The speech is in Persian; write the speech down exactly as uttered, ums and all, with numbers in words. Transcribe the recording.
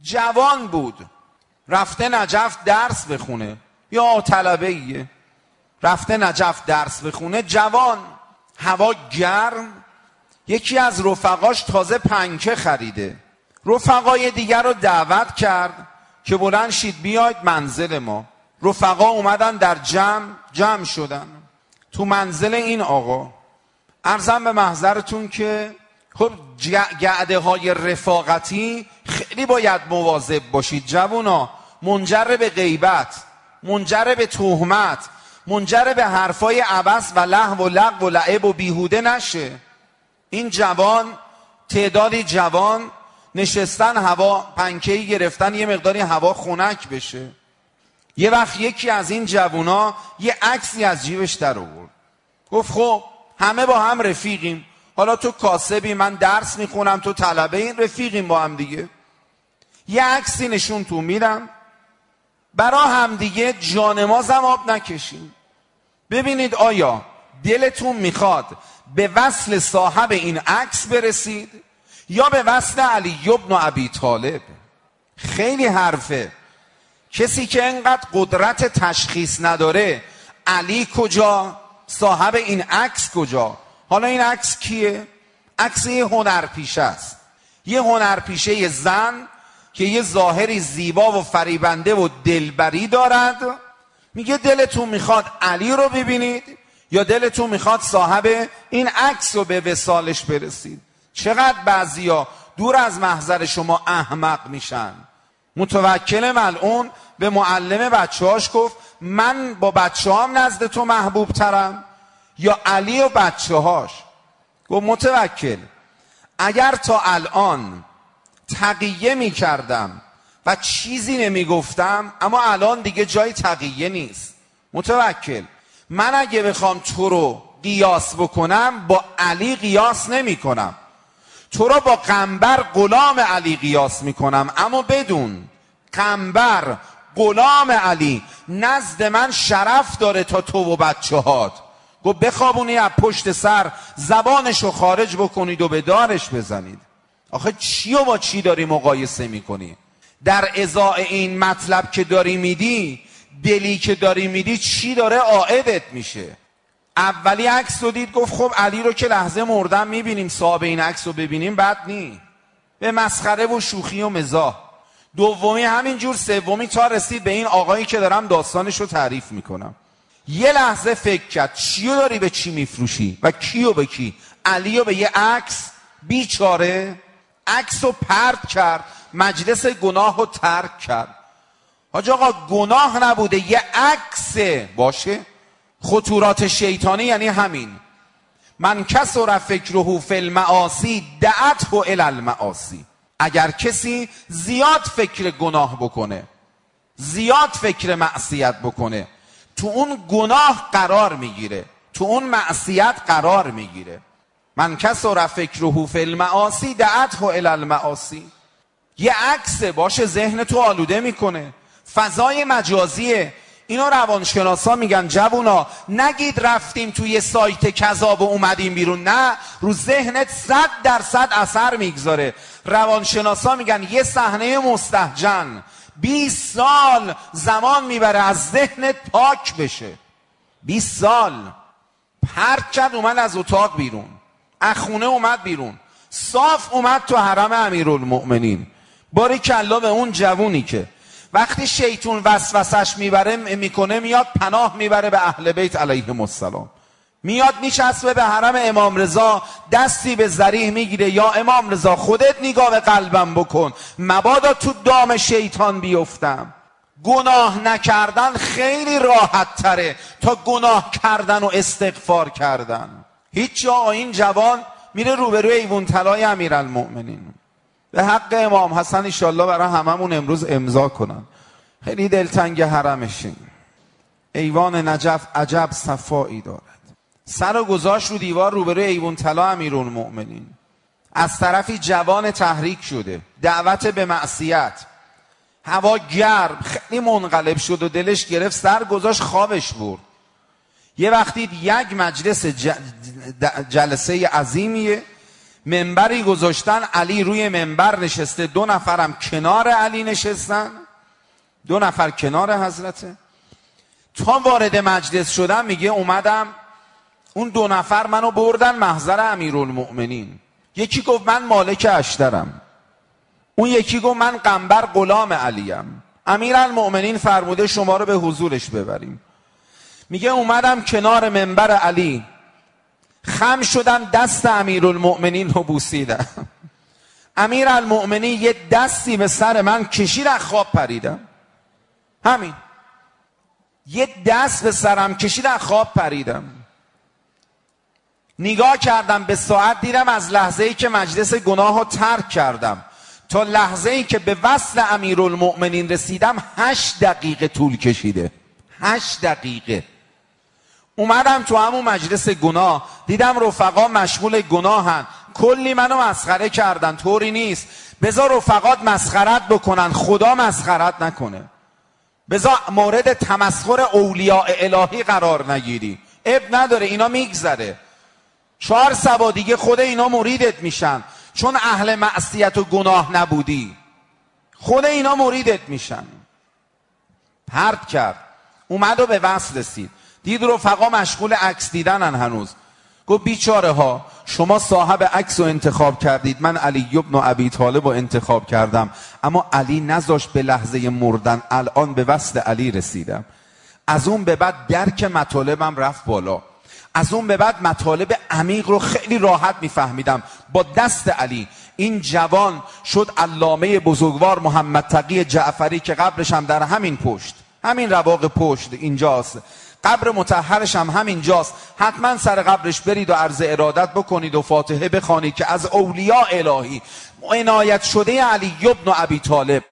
جوان بود، رفته نجف درس بخونه، یا طلبه ایه رفته نجف درس بخونه، جوان، هوا گرم. یکی از رفقاش تازه پنکه خریده، رفقای دیگر رو دعوت کرد که بلند شید بیاید منزل ما. رفقا اومدن در جمع جمع شدن تو منزل این آقا. عرضم به محضرتون که خب گعده های رفاقتی خیلی باید مواظب باشید جوونا، منجر به غیبت، منجر به تهمت، منجر به حرفای عبث و لهو و لغو و لعب و بیهوده نشه. این جوان، تعدادی جوان نشستن هوا پنکه‌ای گرفتن یه مقداری هوا خنک بشه. یه وقت یکی از این جوونا یه عکسی از جیبش در آورد، گفت خب همه با هم رفیقیم، حالا تو کاسبی، من درس میخونم، تو طلبه، این رفیقیم با هم دیگه. یه عکسی نشون تو میدم برا هم دیگه جانمازم آب نکشیم. ببینید آیا دلتون میخواد به وصل صاحب این عکس برسید یا به وصل علی ابن ابی طالب؟ خیلی حرفه. کسی که انقدر قدرت تشخیص نداره علی کجا، صاحب این عکس کجا؟ حالا این عکس کیه؟ عکس یه هنرپیشه است، یه هنرپیشه زن که یه ظاهری زیبا و فریبنده و دلبری دارد. میگه دلتون میخواد علی رو ببینید یا دلتون میخواد صاحب این عکس رو به وصالش برسید؟ چقدر بعضیا دور از محضر شما احمق میشن. متوکل ملعون به معلم بچه هاش گفت من با بچه هام نزد تو محبوب ترم یا علی و بچه هاش؟ گفت متوکل اگر تا الان تقیه میکردم و چیزی نمیگفتم، اما الان دیگه جای تقیه نیست. متوکل من اگه بخوام تو رو قیاس بکنم با علی قیاس نمی کنم، تو رو با قنبر غلام علی قیاس میکنم، اما بدون قنبر غلام علی نزد من شرف داره تا تو و بچه هات. گفت بخوابونی از پشت سر زبانشو خارج بکنید و به دارش بزنید. آخه چی و با چی داری مقایسه میکنی؟ در ازای این مطلب که داری میدی، دلی که داری میدی، چی داره عائدت میشه؟ اولی عکس رو دید گفت خب علی رو که لحظه مردم میبینیم، صاحب این عکس رو ببینیم بد نی، به مسخره و شوخی و مزاح. دومی همینجور، سومی تا رسید به این آقایی که دارم داستانش رو تعریف میکنم. یه لحظه فکر کرد چیو داری به چی میفروشی و کیو به کی؟ علیو به یه عکس؟ بیچاره عکس رو پرت کرد، مجلس گناه رو ترک کرد. حاج آقا گناه نبوده یه عکس باشه. خطورات شیطانی یعنی همین، من کسر فکره فی المعاصی دعته الی المعاصی. اگر کسی زیاد فکر گناه بکنه، زیاد فکر معصیت بکنه، تو اون گناه قرار میگیره، تو اون معصیت قرار میگیره. من کسر فکره فی المعاصی دعته الی المعاصی. یه عکس باشه ذهن تو آلوده میکنه، فضای مجازیه. اینا روانشناسا میگن جوونا نگید رفتیم توی یه سایت کذاب و اومدیم بیرون، نه، رو ذهنت صد درصد اثر میگذاره. روانشناسا میگن یه صحنه مستهجن بیست سال زمان میبره از ذهنت پاک بشه. بیست سال پرت کرد اومد از اتاق بیرون، از خونه اومد بیرون، صاف اومد تو حرم امیرالمؤمنین. باریکلا به اون جوونی که وقتی شیطون وسوسش میبره میکنه میاد پناه میبره به اهل بیت علیهم السلام، میاد میچسبه به حرم امام رضا، دستی به ذریح میگیره، یا امام رضا خودت نگاه به قلبم بکن، مبادا تو دام شیطان بیفتم. گناه نکردن خیلی راحت تره تا گناه کردن و استغفار کردن. هیچ جا این جوان میره روبروی ایوون طلای امیرالمؤمنین. به حق امام حسن انشالله برای هممون امروز امضا کنن، خیلی دلتنگ حرمشین. ایوان نجف عجب صفایی دارد. سر و گذاشت رو دیوار روبروی ایوان طلا امیرالمؤمنین. از طرفی جوان تحریک شده، دعوت به معصیت، هوا گرم، خیلی منقلب شد و دلش گرفت، سر گذاشت خوابش برد. یه وقتی یک مجلس جلسه عظیمیه، منبری گذاشتن، علی روی منبر نشسته، دو نفرم کنار علی نشستن، دو نفر کنار حضرته. تا وارد مجلس شدم میگه اومدم اون دو نفر منو بردن محضر امیرالمؤمنین. یکی گفت من مالک اشترم، اون یکی گفت من قنبر غلام علیم. امیرالمؤمنین فرموده شما رو به حضورش ببریم. میگه اومدم کنار منبر علی، خم شدم دست امیرالمؤمنین رو بوسیدم. امیرالمؤمنین یه دستی به سر من کشید، از خواب پریدم. همین یه دست به سرم کشید، از خواب پریدم. نگاه کردم به ساعت، دیدم از لحظه ای که مجلس گناه رو ترک کردم تا لحظه ای که به وصل امیرالمؤمنین رسیدم هشت دقیقه طول کشیده. هشت دقیقه. اومدم تو همون مجلس گناه، دیدم رفقا مشغول گناهن، کلی منو مسخره کردن. طوری نیست، بذار رفقات مسخرت بکنن، خدا مسخرت نکنه. بذار مورد تمسخر اولیاء الهی قرار نگیری، اب نداره، اینا میگذره. چهار سبا دیگه خود اینا مریدت میشن، چون اهل معصیت و گناه نبودی، خود اینا مریدت میشن. پرت کرد، اومد و به وصل رسید، دید رفقا مشغول عکس دیدنن هنوز. گفت بیچاره ها، شما صاحب عکس رو انتخاب کردید، من علی ابن ابی طالب رو انتخاب کردم، اما علی نذاشت به لحظه مردن، الان به وصل علی رسیدم. از اون به بعد درک مطالبم رفت بالا، از اون به بعد مطالب عمیق رو خیلی راحت میفهمیدم با دست علی. این جوان شد علامه بزرگوار محمد تقی جعفری که قبرش هم در همین پشت، همین رواق پشت اینجاست، قبر مطهرش هم همینجاست. حتما سر قبرش برید و عرض ارادت بکنید و فاتحه بخوانید که از اولیاء الهی عنایت شده علی ابن ابی طالب